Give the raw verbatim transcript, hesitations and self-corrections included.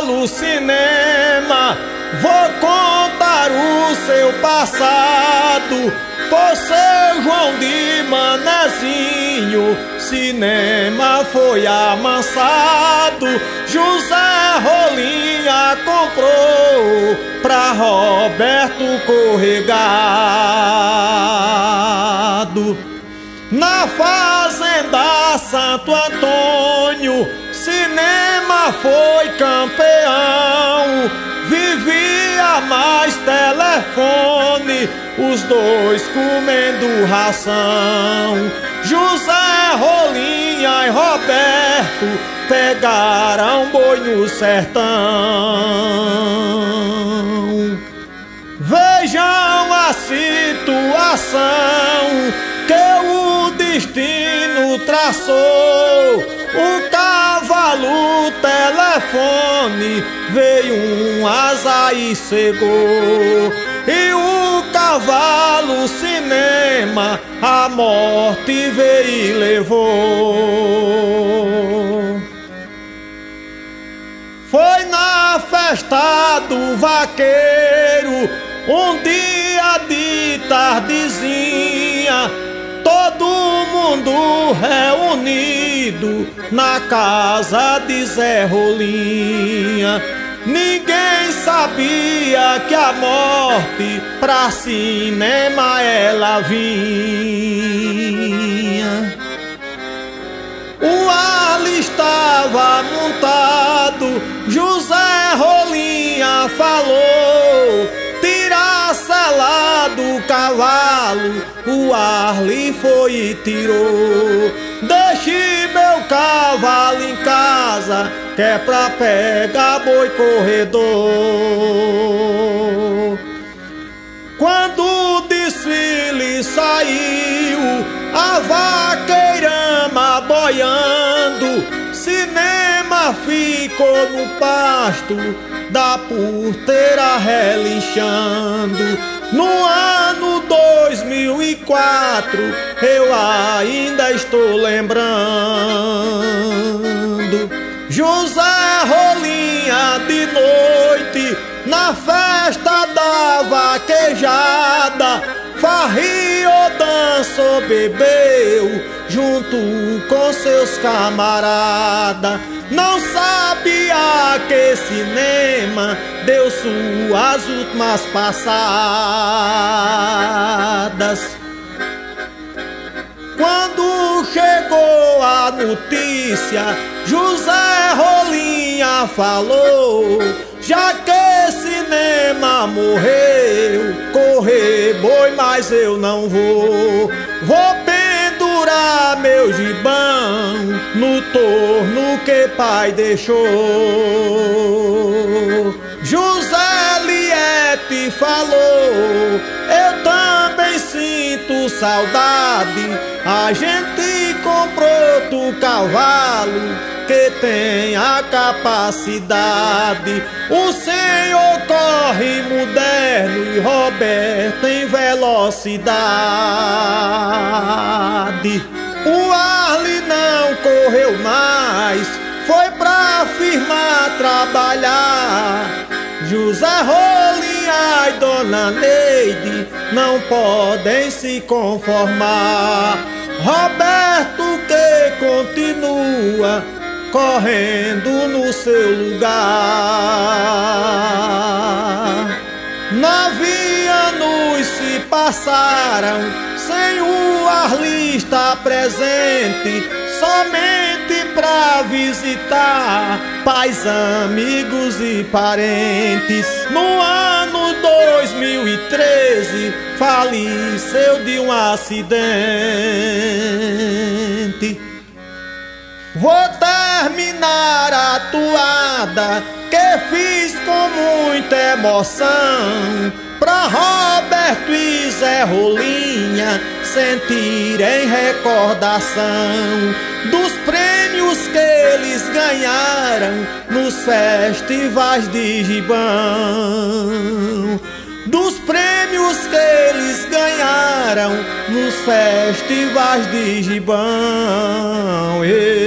falo cinema, vou contar o seu passado. Por seu João de Manezinho, cinema foi amansado. José Rolinha comprou pra Roberto Corregado. Na fazenda Santo Antônio, cinema foi campeão. Vivia mais telefone, os dois comendo ração. José Rolinha e Roberto pegaram boi no sertão. Vejam a situação que o destino traçou. O cavalo telefone veio um asa e cegou, e o cavalo cinema a morte veio e levou. Foi na festa do vaqueiro, um dia de tardezinha, todo mundo reunido na casa de Zé Rolinha. Ninguém sabia que a morte pra cinema ela vinha. O ali estava montado, José Rolinha falou: tira a sela do cavalo. O Arli foi e tirou: deixe meu cavalo em casa, que é pra pegar boi corredor. Quando o desfile saiu, a vaqueirama boiando, cinema ficou no pasto da porteira relinchando. No ano dois mil e quatro eu ainda estou lembrando. José Rolinha de noite na festa da vaquejada, farriou, dançou, bebeu junto com seus camaradas. Não sabia que cinema deu suas últimas passadas. Quando chegou a notícia, José Rolinha falou: já que cinema morreu, correr boi, mas eu não vou. Vou pendurar meu gibão no torno que pai deixou. José Liette falou: eu também sinto saudade. A gente comprou outro cavalo que tem a capacidade. O senhor corre moderno e Roberto em velocidade. O Arli não correu mais, foi pra firma trabalhar. José Rolinha e Dona Neide não podem se conformar. Roberto que continua correndo no seu lugar. Nove anos se passaram sem o Arli estar presente, somente pra visitar pais, amigos e parentes. No ano dois mil e treze faleceu de um acidente. Vou terminar a toada que fiz com muita emoção, pra Roberto e Zé Rolinha sentirem recordação dos prêmios que eles ganharam nos festivais de gibão. Dos prêmios que eles ganharam nos festivais de gibão.